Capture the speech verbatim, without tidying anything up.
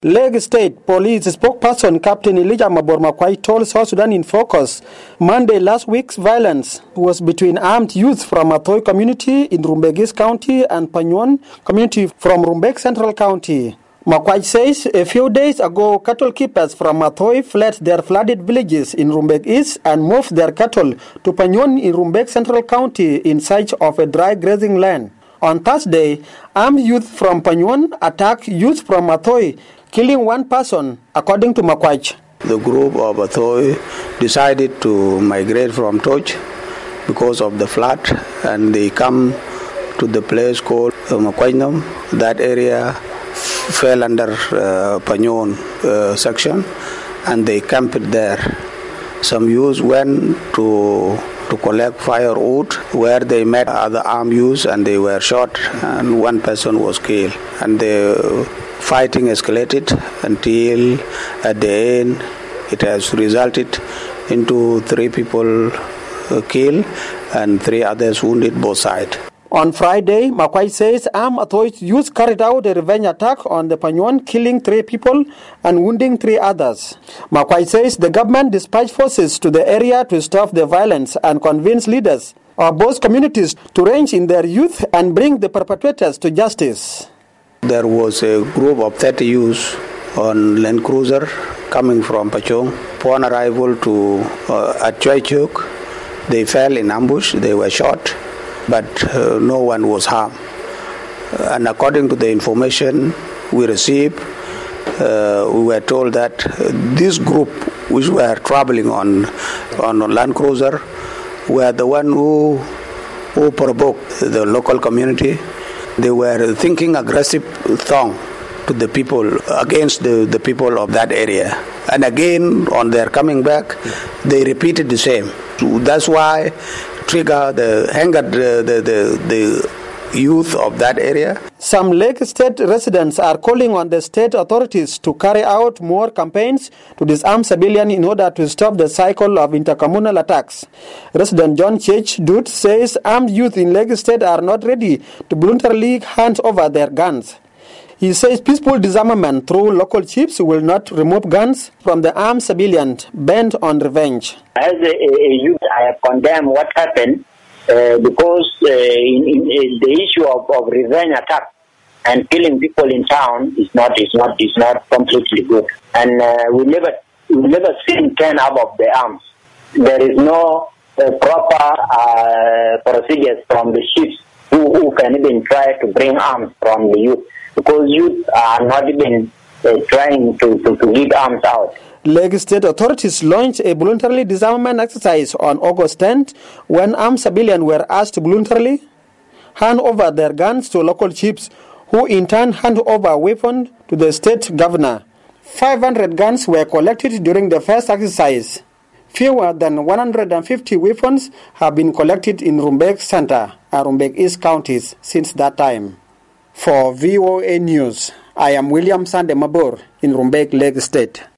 Lagos State Police spokesperson Captain Elijah Mabor Makwai told South Sudan in Focus Monday last week's violence was between armed youth from Atoi community in Rumbek East County and Panyuan community from Rumbek Central County. Makwai says a few days ago, cattle keepers from Atoi fled their flooded villages in Rumbek East and moved their cattle to Panyuan in Rumbek Central County in search of a dry grazing land. On Thursday, armed youth from Panyuan attacked youth from Atoi, killing one person, according to Makwai. The group of Atoi decided to migrate from Toch because of the flood, and they come to the place called Makwainam. That area fell under uh, Panyuan uh, section, and they camped there. Some youths went to to collect firewood, where they met other armed youths and they were shot, and one person was killed. And the fighting escalated until at the end it has resulted into three people killed and three others wounded both sides. On Friday, Makwai says armed Atoi youths carried out a revenge attack on the Panyuan, killing three people and wounding three others. Makwai says the government dispatched forces to the area to stop the violence and convince leaders of both communities to range in their youth and bring the perpetrators to justice. There was a group of thirty youths on Land Cruiser coming from Pachong. Upon arrival to uh, at Choichuk, they fell in ambush. They were shot, but uh, no one was harmed. Uh, and according to the information we received, uh, we were told that uh, this group, which were traveling on on Land Cruiser, were the one who who provoked the local community. They were thinking aggressive thought to the people against the, the people of that area. And again, on their coming back, they repeated the same. So that's why trigger the angered the, the, the, the youth of that area. Some Lagos State residents are calling on the state authorities to carry out more campaigns to disarm civilians in order to stop the cycle of intercommunal attacks. Resident John Chech Dude says armed youth in Lagos State are not ready to voluntarily hand over their guns. He says peaceful disarmament through local chiefs will not remove guns from the armed civilians bent on revenge. As a, a youth, I have condemned what happened uh, because uh, in, in, in the issue of, of revenge attack and killing people in town is not is not is not completely good. And uh, we never we never seen turn up of the arms. There is no uh, proper uh, procedures from the chiefs who, who can even try to bring arms from the youth, because youth are not even uh, trying to, to, to give arms out. Lagos State authorities launched a voluntary disarmament exercise on August tenth when armed civilians were asked to voluntarily hand over their guns to local chiefs, who in turn hand over weapons to the state governor. five hundred guns were collected during the first exercise. Fewer than one hundred fifty weapons have been collected in Rumbek Center and Rumbek East counties since that time. For V O A News, I am William Sande Mabor in Rumbek, Lagos State.